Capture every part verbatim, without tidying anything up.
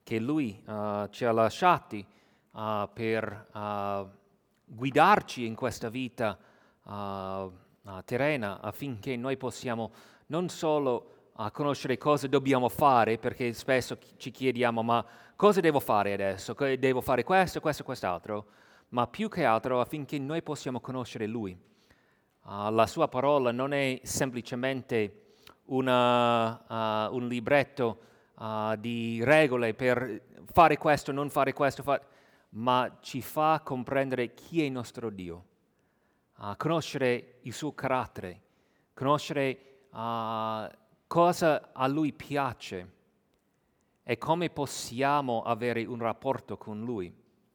che Lui uh, ci ha lasciati uh, per uh, guidarci in questa vita uh, uh, terrena, affinché noi possiamo non solo uh, conoscere cosa dobbiamo fare, perché spesso ci chiediamo ma cosa devo fare adesso? Devo fare questo, questo, quest'altro, ma più che altro affinché noi possiamo conoscere Lui. Uh, la sua parola non è semplicemente una, uh, un libretto uh, di regole per fare questo, non fare questo, fa... ma ci fa comprendere chi è il nostro Dio, uh, conoscere il suo carattere, conoscere uh, cosa a Lui piace e come possiamo avere un rapporto con Lui.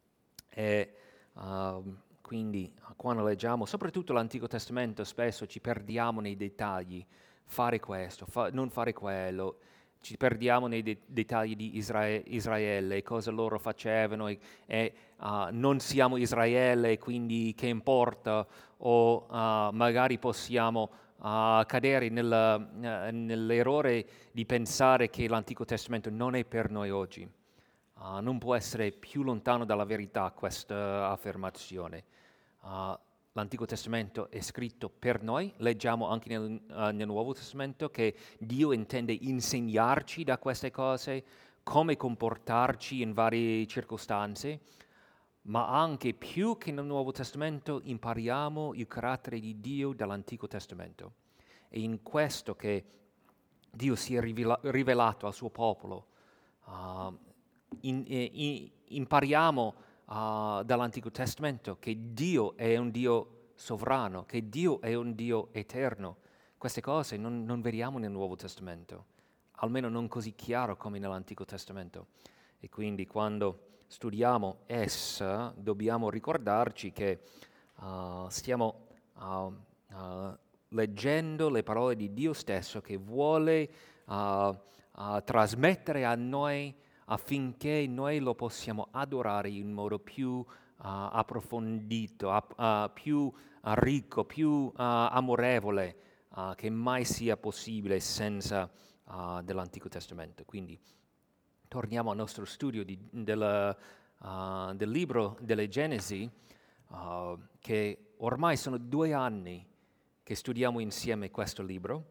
E, uh, quindi quando leggiamo, soprattutto l'Antico Testamento, spesso ci perdiamo nei dettagli, fare questo, fa- non fare quello, ci perdiamo nei de- dettagli di Israele, Israele, cosa loro facevano e, e uh, non siamo Israele, quindi che importa, o uh, magari possiamo uh, cadere nel, uh, nell'errore di pensare che l'Antico Testamento non è per noi oggi. Uh, non può essere più lontano dalla verità questa affermazione. Uh, L'Antico Testamento è scritto per noi, leggiamo anche nel, uh, nel Nuovo Testamento che Dio intende insegnarci da queste cose, come comportarci in varie circostanze, ma anche più che nel Nuovo Testamento impariamo il carattere di Dio dall'Antico Testamento. È in questo che Dio si è rivela- rivelato al suo popolo. Uh, in, in, impariamo uh, dall'Antico Testamento che Dio è un Dio sovrano, che Dio è un Dio eterno. Queste cose non, non vediamo nel Nuovo Testamento, almeno non così chiaro come nell'Antico Testamento. E quindi quando studiamo essa dobbiamo ricordarci che uh, stiamo uh, uh, leggendo le parole di Dio stesso che vuole uh, uh, trasmettere a noi affinché noi lo possiamo adorare in modo più uh, approfondito, ap- uh, più uh, ricco, più uh, amorevole uh, che mai sia possibile senza uh, dell'Antico Testamento. Quindi torniamo al nostro studio di, del, uh, del libro delle Genesi, uh, che ormai sono due anni che studiamo insieme questo libro,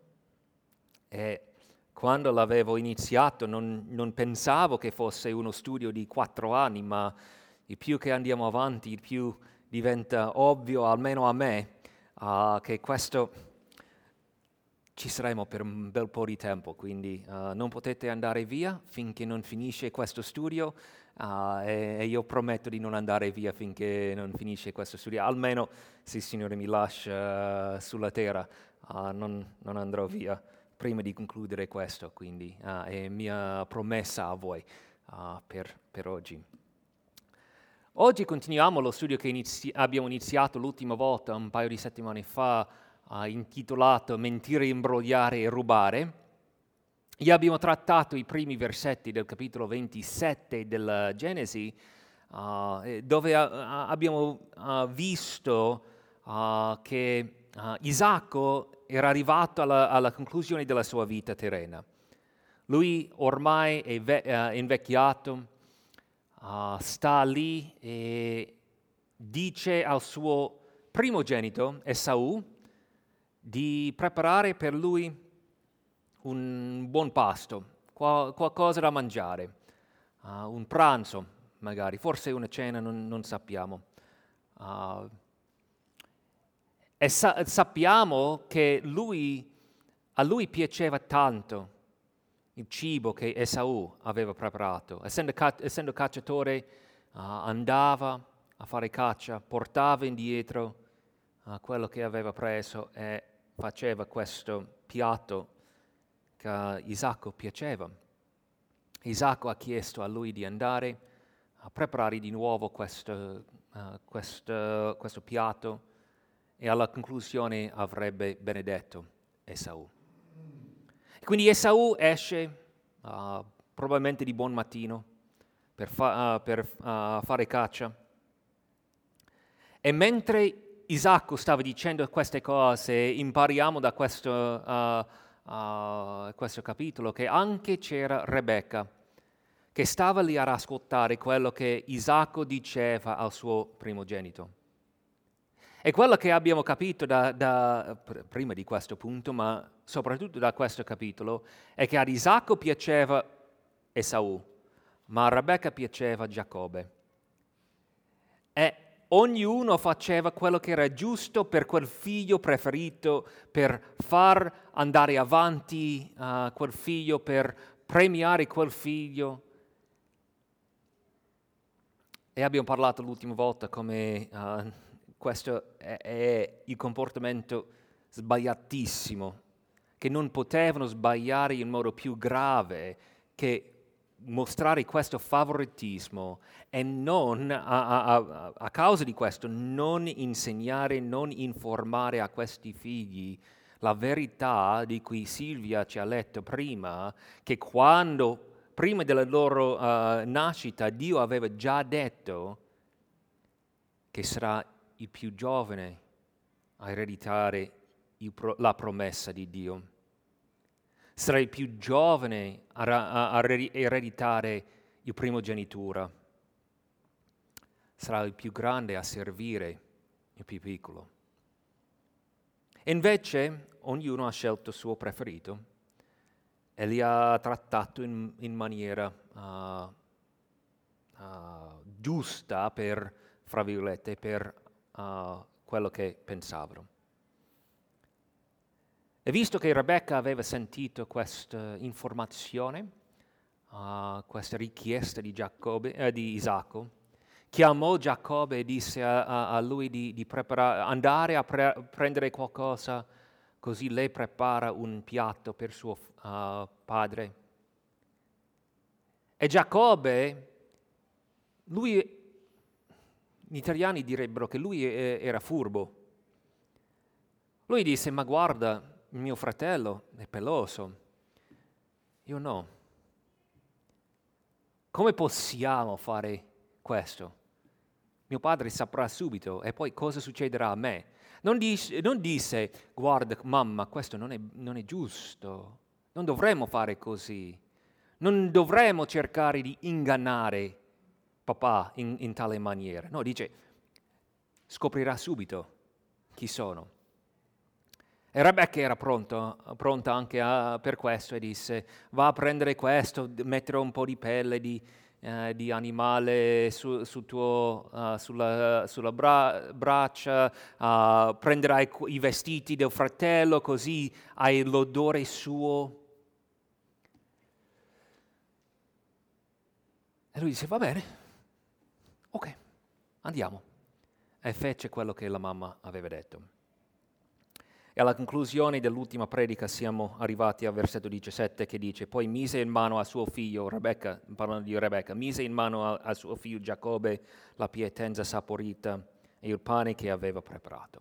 e quando l'avevo iniziato non, non pensavo che fosse uno studio di quattro anni, ma il più che andiamo avanti, il più diventa ovvio, almeno a me, uh, che questo ci saremo per un bel po' di tempo, quindi uh, non potete andare via finché non finisce questo studio uh, e, e io prometto di non andare via finché non finisce questo studio, almeno se il Signore mi lascia uh, sulla terra, uh, non, non andrò via prima di concludere questo, quindi uh, è mia promessa a voi uh, per, per oggi. Oggi continuiamo lo studio che inizi- abbiamo iniziato l'ultima volta, un paio di settimane fa, uh, intitolato Mentire, imbrogliare e rubare. E abbiamo trattato i primi versetti del capitolo ventisette della Genesi, uh, dove uh, abbiamo uh, visto uh, che uh, Isacco era arrivato alla, alla conclusione della sua vita terrena. Lui ormai è ve- uh, invecchiato, uh, sta lì e dice al suo primogenito, Esaù, di preparare per lui un buon pasto, qual- qualcosa da mangiare, uh, un pranzo magari, forse una cena, non, non sappiamo. Uh, e sa- sappiamo che lui, a lui piaceva tanto il cibo che Esaù aveva preparato. Essendo, ca- essendo cacciatore, uh, andava a fare caccia, portava indietro uh, quello che aveva preso e faceva questo piatto che a Isacco piaceva. Isacco ha chiesto a lui di andare a preparare di nuovo questo, uh, questo, questo piatto e alla conclusione avrebbe benedetto Esaù. Quindi Esaù esce uh, probabilmente di buon mattino per, fa- uh, per uh, fare caccia, e mentre Isacco stava dicendo queste cose impariamo da questo, uh, uh, questo capitolo che anche c'era Rebecca, che stava lì ad ascoltare quello che Isacco diceva al suo primogenito. E quello che abbiamo capito da, da, prima di questo punto, ma soprattutto da questo capitolo, è che ad Isacco piaceva Esaù, ma a Rebecca piaceva Giacobbe. E ognuno faceva quello che era giusto per quel figlio preferito, per far andare avanti uh, quel figlio, per premiare quel figlio. E abbiamo parlato l'ultima volta come uh, questo è, è il comportamento sbagliatissimo, che non potevano sbagliare in modo più grave che mostrare questo favoritismo e non, a, a, a causa di questo, non insegnare, non informare a questi figli la verità di cui Silvia ci ha letto prima, che quando, prima della loro uh, nascita, Dio aveva già detto che sarà il più giovane a ereditare il pro- la promessa di Dio. Sarà il più giovane a, a, a ereditare il primogenitura. Sarà il più grande a servire il più piccolo. E invece ognuno ha scelto il suo preferito e li ha trattato in, in maniera uh, uh, giusta per, fra virgolette, per uh, quello che pensavano. E visto che Rebecca aveva sentito questa informazione, uh, questa richiesta di, Giacobbe, eh, di Isacco, chiamò Giacobbe e disse a, a, a lui di, di preparare, andare a pre- prendere qualcosa, così lei prepara un piatto per suo uh, padre. E Giacobbe, lui, gli italiani direbbero che lui era furbo. Lui disse, ma guarda, mio fratello è peloso, io no. Come possiamo fare questo? Mio padre saprà subito e poi cosa succederà a me? Non disse, non disse guarda mamma, questo non è, non è giusto, non dovremmo fare così, non dovremmo cercare di ingannare papà in, in tale maniera. No, dice, scoprirà subito chi sono. E Rebecca era pronto, pronta anche a, per questo e disse, va a prendere questo, metterò un po' di pelle di, eh, di animale su, su tuo, uh, sulla, sulla bra- braccia, uh, prenderai i vestiti del fratello così hai l'odore suo. E lui disse, va bene, ok, andiamo. E fece quello che la mamma aveva detto. E alla conclusione dell'ultima predica siamo arrivati al versetto diciassette che dice, poi mise in mano a suo figlio, Rebecca, parlando di Rebecca, mise in mano a, a suo figlio Giacobbe la pietanza saporita e il pane che aveva preparato.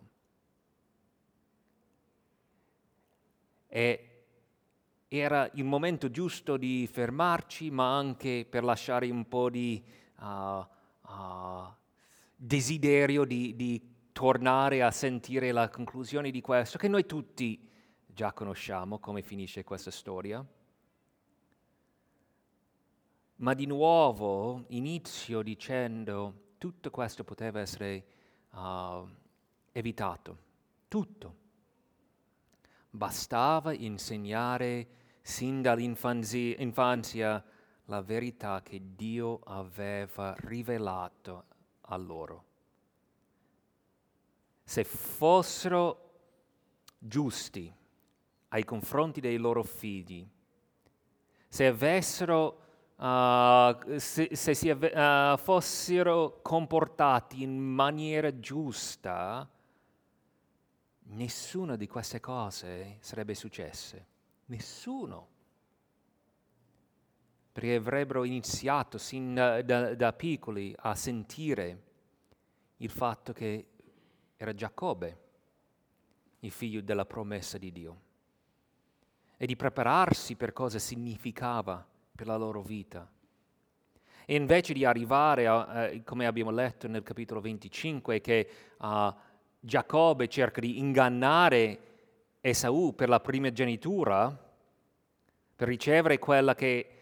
E era il momento giusto di fermarci, ma anche per lasciare un po' di uh, uh, desiderio di, di tornare a sentire la conclusione di questo, che noi tutti già conosciamo come finisce questa storia. Ma di nuovo inizio dicendo tutto questo poteva essere uh, evitato, tutto. Bastava insegnare sin dall'infanzia la verità che Dio aveva rivelato a loro. Se fossero giusti ai confronti dei loro figli, se avessero, uh, se, se si ave, uh, fossero comportati in maniera giusta, nessuna di queste cose sarebbe successe. Nessuno. Perché avrebbero iniziato sin da, da, da piccoli a sentire il fatto che era Giacobbe, il figlio della promessa di Dio, e di prepararsi per cosa significava per la loro vita. E invece di arrivare, a, eh, come abbiamo letto nel capitolo venticinque, che uh, Giacobbe cerca di ingannare Esaù per la primogenitura, per ricevere quella che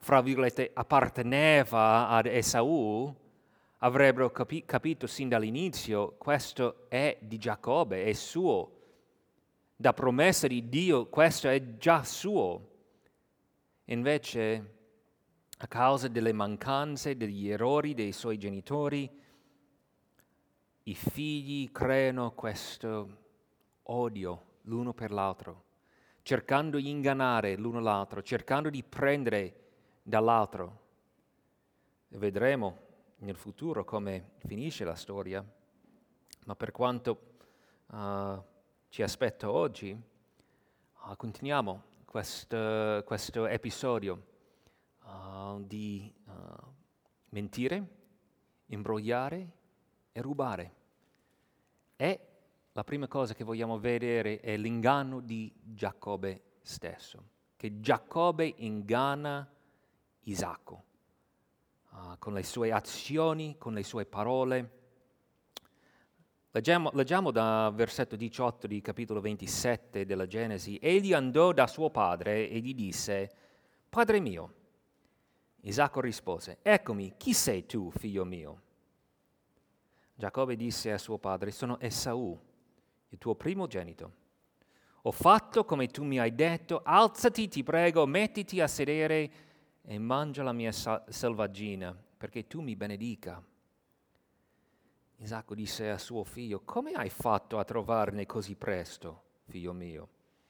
fra virgolette, apparteneva ad Esaù, avrebbero capi- capito sin dall'inizio, questo è di Giacobbe, è suo. Da promessa di Dio, questo è già suo. Invece, a causa delle mancanze, degli errori dei suoi genitori, i figli creano questo odio l'uno per l'altro, cercando di ingannare l'uno l'altro, cercando di prendere dall'altro. E vedremo nel futuro come finisce la storia, ma per quanto uh, ci aspetta oggi, uh, continuiamo questo, questo episodio uh, di uh, mentire, imbrogliare e rubare. E la prima cosa che vogliamo vedere è l'inganno di Giacobbe stesso, che Giacobbe inganna Isacco uh, con le sue azioni, con le sue parole. Leggiamo, leggiamo da versetto diciotto di capitolo ventisette della Genesi. Egli andò da suo padre e gli disse: Padre mio. Isacco rispose: Eccomi, chi sei tu, figlio mio? Giacobbe disse a suo padre: Sono Esaù, il tuo primogenito. Ho fatto come tu mi hai detto, alzati, ti prego, mettiti a sedere e mangia la mia selvaggina, perché tu mi benedica. Isacco disse a suo figlio: Come hai fatto a trovarne così presto, figlio mio?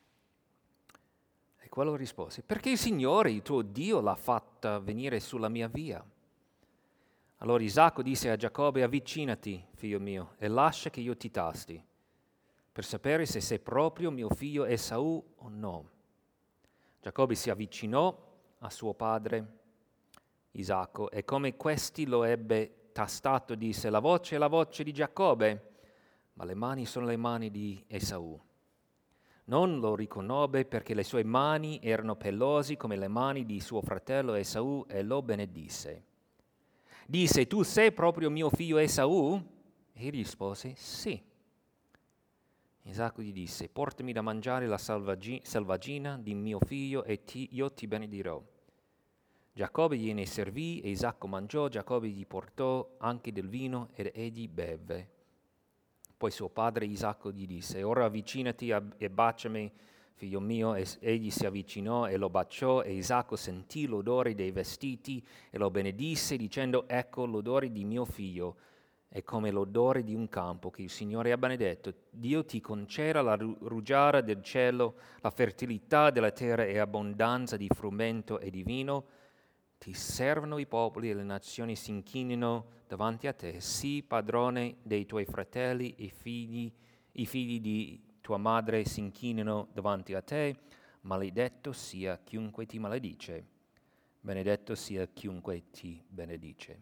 E quello rispose: Perché il Signore, il tuo Dio, l'ha fatta venire sulla mia via. Allora Isacco disse a Giacobbe: Avvicinati, figlio mio, e lascia che io ti tasti, per sapere se sei proprio mio figlio Esaù o no. Giacobbe si avvicinò a suo padre Isacco, e come questi lo ebbe tastato, disse: La voce è la voce di Giacobbe, ma le mani sono le mani di Esaù. Non lo riconobbe perché le sue mani erano pellosi come le mani di suo fratello Esaù, e lo benedisse. Disse: Tu sei proprio mio figlio Esaù? E egli rispose: Sì. Isacco gli disse: Portami da mangiare la selvaggina di mio figlio e ti, io ti benedirò. Giacobbe gliene servì e Isacco mangiò. Giacobbe gli portò anche del vino ed egli bevve. Poi suo padre Isacco gli disse: Ora avvicinati e baciami, figlio mio. E egli si avvicinò e lo baciò, e Isacco sentì l'odore dei vestiti e lo benedisse, dicendo: Ecco, l'odore di mio figlio è come l'odore di un campo che il Signore ha benedetto. Dio ti conceda la rugiada del cielo, la fertilità della terra e abbondanza di frumento e di vino. Ti servono i popoli e le nazioni si inchinino davanti a te. Sii padrone dei tuoi fratelli, i figli, i figli di tua madre si inchinino davanti a te. Maledetto sia chiunque ti maledice, benedetto sia chiunque ti benedice.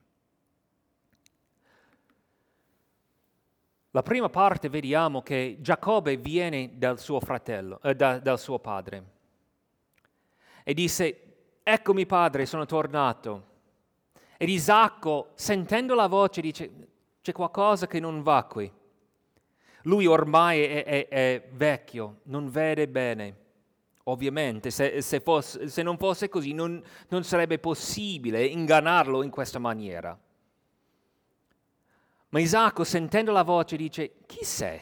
La prima parte vediamo che Giacobbe viene dal suo fratello, eh, da, dal suo padre, e disse: Eccomi padre, sono tornato. Ed Isacco, sentendo la voce, dice: C'è qualcosa che non va qui. Lui ormai è, è, è vecchio, non vede bene. Ovviamente, se, se, fosse, se non fosse così, non, non sarebbe possibile ingannarlo in questa maniera. Ma Isacco, sentendo la voce, dice: Chi sei?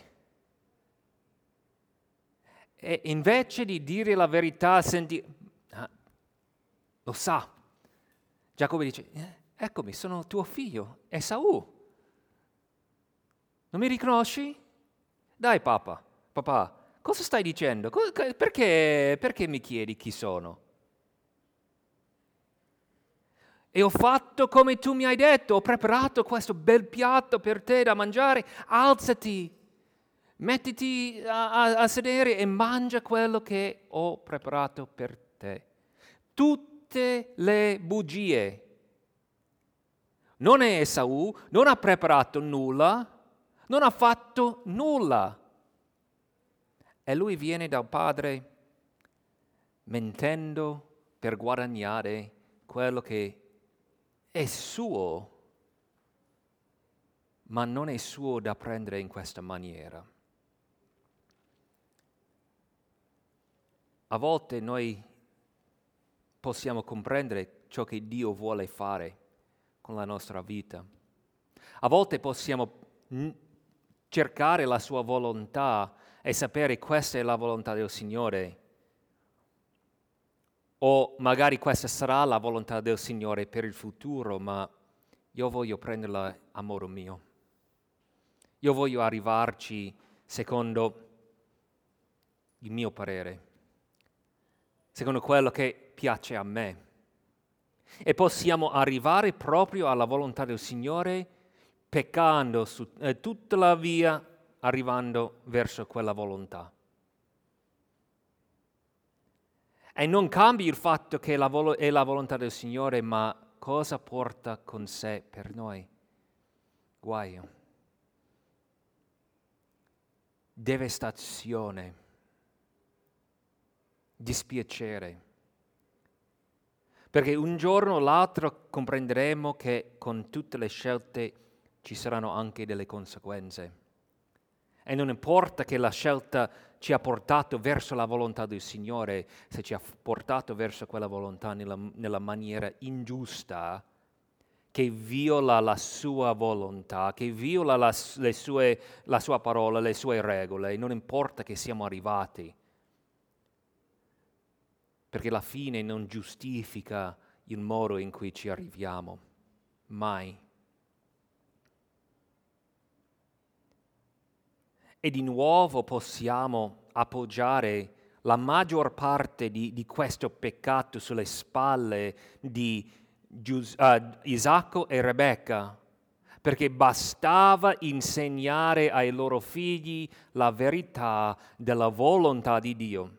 E invece di dire la verità, senti... ah, lo sa. Giacobbe dice: eh, Eccomi, sono tuo figlio, Esaù. Non mi riconosci? Dai papà, papà, cosa stai dicendo? Perché, perché mi chiedi chi sono? E ho fatto come tu mi hai detto, ho preparato questo bel piatto per te da mangiare. Alzati, mettiti a, a, a sedere e mangia quello che ho preparato per te. Tutte le bugie. Non è Esaù, non ha preparato nulla, non ha fatto nulla. E lui viene dal padre mentendo per guadagnare quello che è suo, ma non è suo da prendere in questa maniera. A volte noi possiamo comprendere ciò che Dio vuole fare con la nostra vita. A volte possiamo cercare la sua volontà e sapere questa è la volontà del Signore, o magari questa sarà la volontà del Signore per il futuro, ma io voglio prenderla a modo mio. Io voglio arrivarci secondo il mio parere, secondo quello che piace a me. E possiamo arrivare proprio alla volontà del Signore peccando su eh, tutta la via, arrivando verso quella volontà. E non cambia il fatto che la vol- è la volontà del Signore, ma cosa porta con sé per noi? Guaio, devastazione, dispiacere. Perché un giorno o l'altro comprenderemo che con tutte le scelte ci saranno anche delle conseguenze. E non importa che la scelta ci ha portato verso la volontà del Signore, se ci ha portato verso quella volontà nella, nella maniera ingiusta, che viola la sua volontà, che viola la, le sue, la sua parola, le sue regole, non importa che siamo arrivati, perché la fine non giustifica il modo in cui ci arriviamo, mai. E di nuovo possiamo appoggiare la maggior parte di, di questo peccato sulle spalle di Gius- uh, Isacco e Rebecca, perché bastava insegnare ai loro figli la verità della volontà di Dio.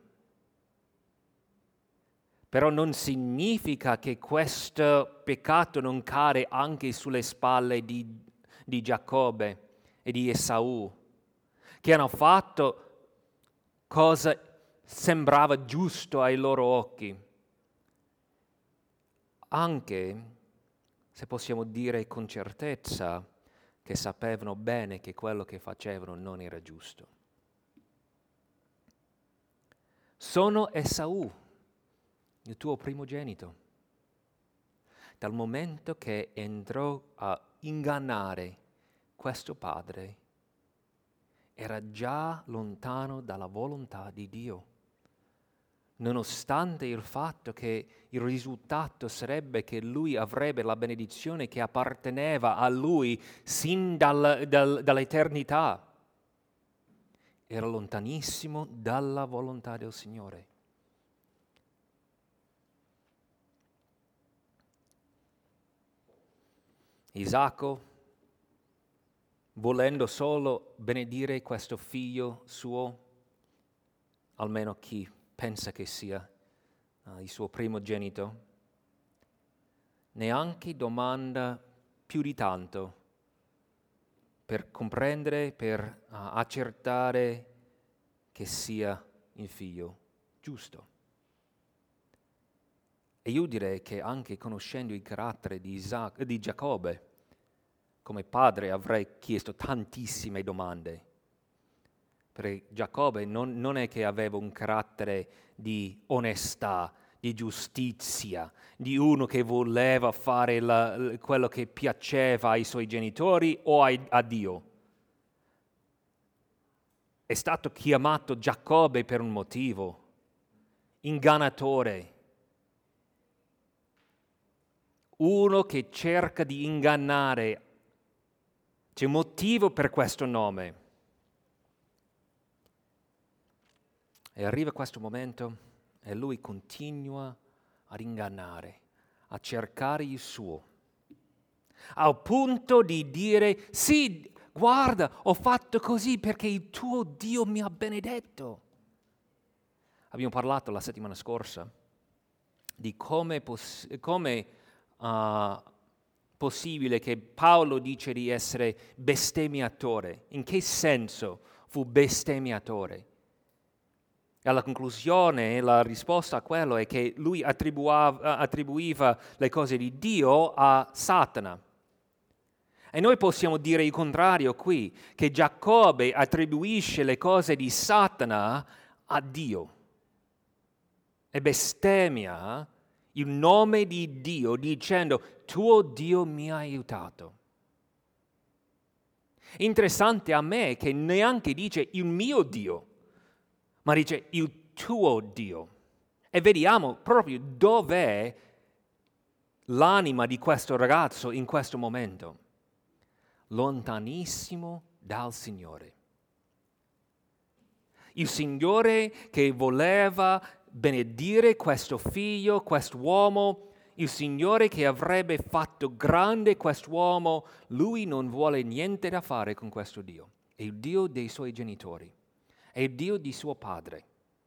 Però non significa che questo peccato non cade anche sulle spalle di, di Giacobbe e di Esaù, che hanno fatto cosa sembrava giusto ai loro occhi, anche se possiamo dire con certezza che sapevano bene che quello che facevano non era giusto. Sono Esaù, il tuo primogenito. Dal momento che entrò a ingannare questo padre, era già lontano dalla volontà di Dio, nonostante il fatto che il risultato sarebbe che lui avrebbe la benedizione che apparteneva a lui sin dal, dal, dall'eternità. Era lontanissimo dalla volontà del Signore. Isacco, volendo solo benedire questo figlio suo, almeno chi pensa che sia uh, il suo primogenito, neanche domanda più di tanto per comprendere, per uh, accertare che sia il figlio giusto. E io direi che anche conoscendo il carattere di, Isaac, di Giacobbe, come padre avrei chiesto tantissime domande. Perché Giacobbe non, non è che aveva un carattere di onestà, di giustizia, di uno che voleva fare la, quello che piaceva ai suoi genitori o ai, a Dio. È stato chiamato Giacobbe per un motivo, ingannatore, uno che cerca di ingannare. C'è un motivo per questo nome. E arriva questo momento e lui continua ad ingannare, a cercare il suo, al punto di dire, sì, guarda, ho fatto così perché il tuo Dio mi ha benedetto. Abbiamo parlato la settimana scorsa di come, poss- come uh, possibile che Paolo dice di essere bestemmiatore. In che senso fu bestemmiatore? E alla conclusione, la risposta a quello è che lui attribuiva, attribuiva le cose di Dio a Satana. E noi possiamo dire il contrario qui, che Giacobbe attribuisce le cose di Satana a Dio e bestemmia il nome di Dio, dicendo, tuo Dio mi ha aiutato. Interessante a me che neanche dice il mio Dio, ma dice il tuo Dio. E vediamo proprio dov'è l'anima di questo ragazzo in questo momento. Lontanissimo dal Signore. Il Signore che voleva benedire questo figlio, quest'uomo, il Signore che avrebbe fatto grande quest'uomo, lui non vuole niente da fare con questo Dio. È il Dio dei suoi genitori, è il Dio di suo padre.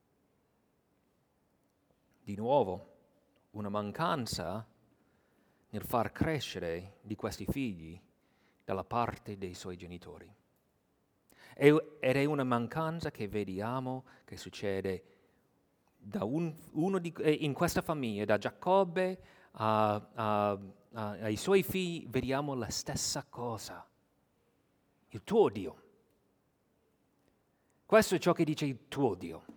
Di nuovo, una mancanza nel far crescere di questi figli dalla parte dei suoi genitori. Ed è una mancanza che vediamo che succede da un, uno di, in questa famiglia, da Giacobbe a, a, a, ai suoi figli, vediamo la stessa cosa. Il tuo Dio. Questo è ciò che dice il tuo Dio.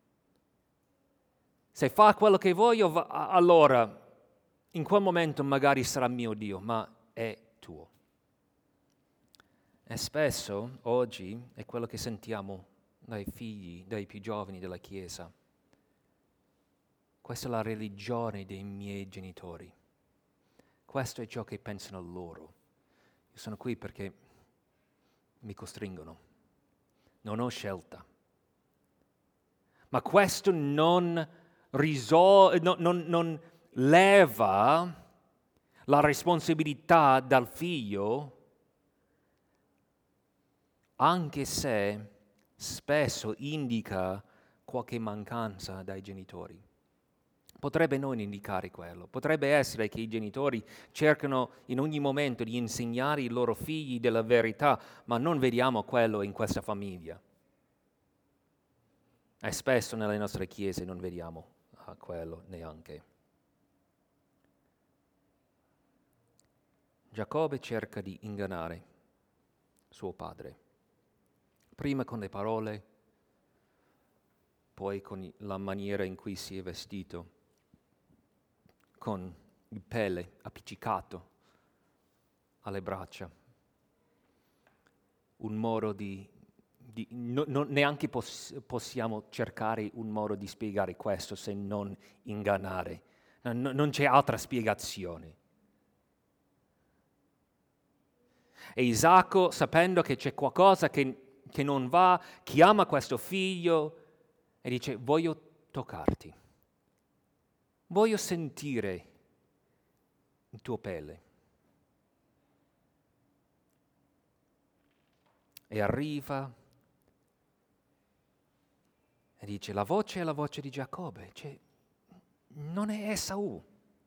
Se fa quello che voglio, allora in quel momento magari sarà mio Dio, ma è tuo. E spesso, oggi, è quello che sentiamo dai figli, dai più giovani della Chiesa. Questa è la religione dei miei genitori. Questo è ciò che pensano loro. Io sono qui perché mi costringono. Non ho scelta. Ma questo non, risol- no, non, non leva la responsabilità dal figlio, anche se spesso indica qualche mancanza dai genitori. Potrebbe non indicare quello, potrebbe essere che i genitori cercano in ogni momento di insegnare ai loro figli della verità, ma non vediamo quello in questa famiglia. E spesso nelle nostre chiese non vediamo uh, quello neanche. Giacobbe cerca di ingannare suo padre, prima con le parole, poi con la maniera in cui si è vestito, con il pelle appiccicato alle braccia. Un modo di, di no, no, neanche poss- possiamo cercare un modo di spiegare questo se non ingannare. No, no, non c'è altra spiegazione. E Isacco, sapendo che c'è qualcosa che, che non va, chiama questo figlio e dice: voglio toccarti. Voglio sentire il tuo pelle. E arriva e dice: la voce è la voce di Giacobbe, cioè, non è Esaù.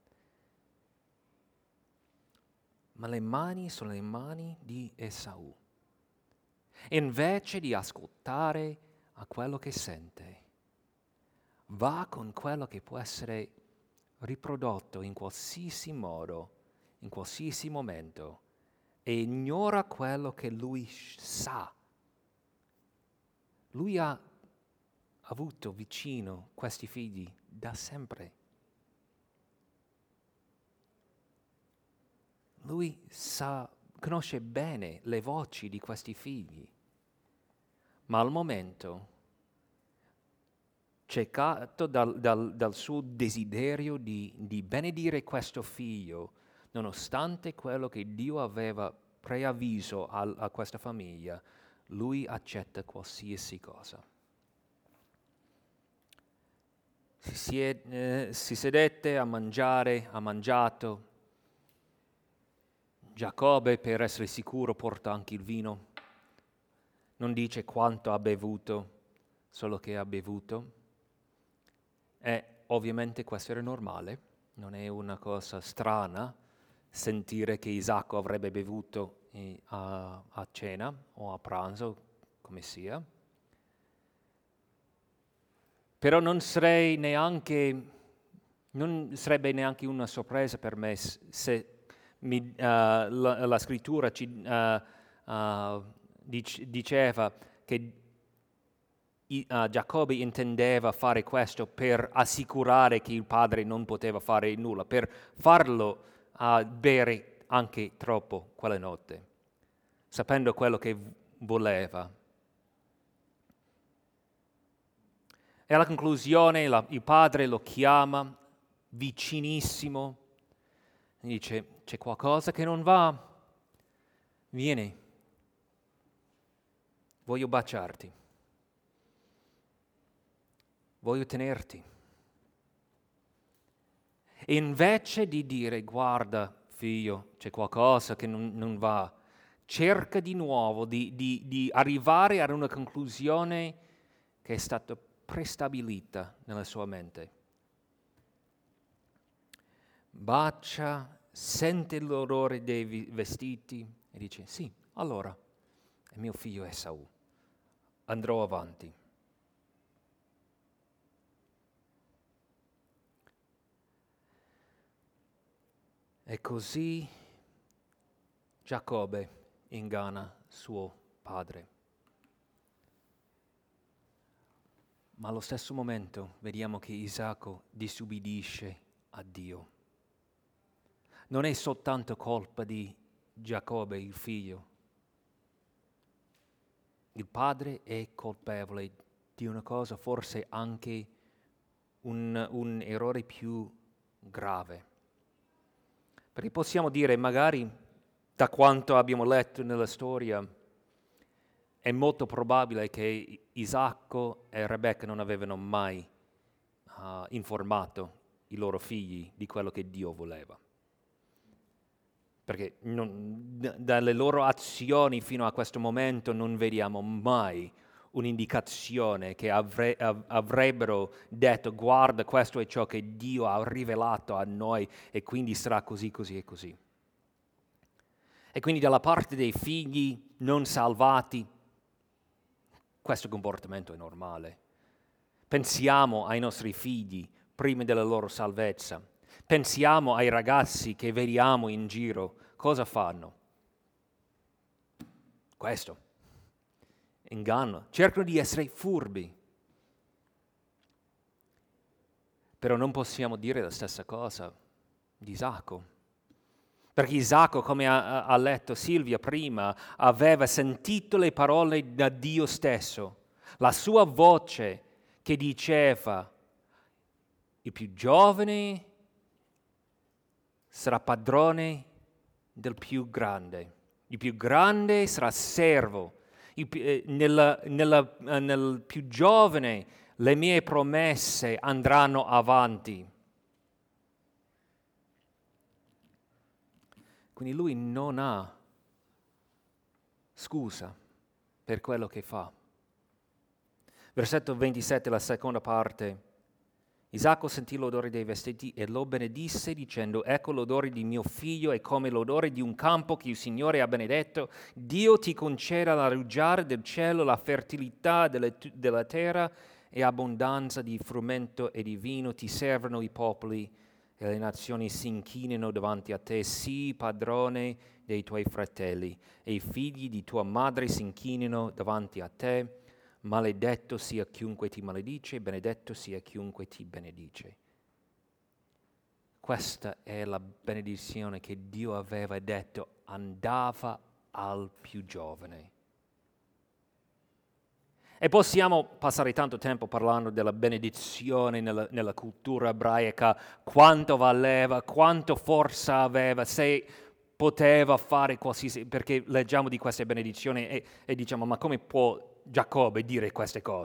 Ma le mani sono le mani di Esaù. E invece di ascoltare a quello che sente, va con quello che può essere riprodotto in qualsiasi modo, in qualsiasi momento, e ignora quello che lui sa. Lui ha avuto vicino questi figli da sempre. Lui sa, conosce bene le voci di questi figli, ma al momento, ciecato dal, dal, dal suo desiderio di, di benedire questo figlio, nonostante quello che Dio aveva preavviso a, a questa famiglia, lui accetta qualsiasi cosa. Si, sied, eh, si sedette a mangiare, ha mangiato. Giacobbe, per essere sicuro, porta anche il vino. Non dice quanto ha bevuto, solo che ha bevuto. E ovviamente questo era normale, non è una cosa strana sentire che Isacco avrebbe bevuto eh, a, a cena o a pranzo, come sia. Però non sarei neanche, non sarebbe neanche una sorpresa per me se mi, uh, la, la scrittura ci uh, uh, dic- diceva che I, uh, Giacobbe intendeva fare questo per assicurare che il padre non poteva fare nulla, per farlo uh, bere anche troppo quella notte, sapendo quello che v- voleva. E alla conclusione la, il padre lo chiama vicinissimo e dice: c'è qualcosa che non va? Vieni, voglio baciarti. Voglio tenerti. E invece di dire: guarda figlio, c'è qualcosa che non, non va, cerca di nuovo di, di, di arrivare ad una conclusione che è stata prestabilita nella sua mente. Bacia, sente l'odore dei vestiti e dice: sì, allora, è mio figlio Esaù, andrò avanti. E così Giacobbe inganna suo padre. Ma allo stesso momento vediamo che Isacco disubbidisce a Dio. Non è soltanto colpa di Giacobbe, il figlio. Il padre è colpevole di una cosa, forse anche un, un errore più grave. Perché possiamo dire, magari da quanto abbiamo letto nella storia, è molto probabile che Isacco e Rebecca non avevano mai uh, informato i loro figli di quello che Dio voleva. Perché non, d- dalle loro azioni fino a questo momento non vediamo mai un'indicazione che avre- av- avrebbero detto: guarda, questo è ciò che Dio ha rivelato a noi e quindi sarà così, così e così. E quindi dalla parte dei figli non salvati, questo comportamento è normale. Pensiamo ai nostri figli prima della loro salvezza. Pensiamo ai ragazzi che vediamo in giro. Cosa fanno? Questo. Inganno. Cercano di essere furbi. Però non possiamo dire la stessa cosa di Isacco. Perché Isacco, come ha, ha letto Silvia prima, aveva sentito le parole da Dio stesso. La sua voce che diceva: il più giovane sarà padrone del più grande, il più grande sarà servo, il, eh, nella, nella, eh, nel più giovane le mie promesse andranno avanti. Quindi lui non ha scusa per quello che fa. Versetto ventisette, la seconda parte. Isacco sentì l'odore dei vestiti e lo benedisse dicendo: ecco l'odore di mio figlio è come l'odore di un campo che il Signore ha benedetto. Dio ti conceda la rugiada del cielo, la fertilità delle, della terra e abbondanza di frumento e di vino. Ti servono i popoli e le nazioni si inchinino davanti a te. Sii padrone dei tuoi fratelli e i figli di tua madre si inchinino davanti a te. Maledetto sia chiunque ti maledice, benedetto sia chiunque ti benedice. Questa è la benedizione che Dio aveva detto andava al più giovane. E possiamo passare tanto tempo parlando della benedizione nella, nella cultura ebraica, quanto valeva, quanto forza aveva, se poteva fare qualsiasi, perché leggiamo di queste benedizioni e, e diciamo: ma come può Giacobbe dire queste cose?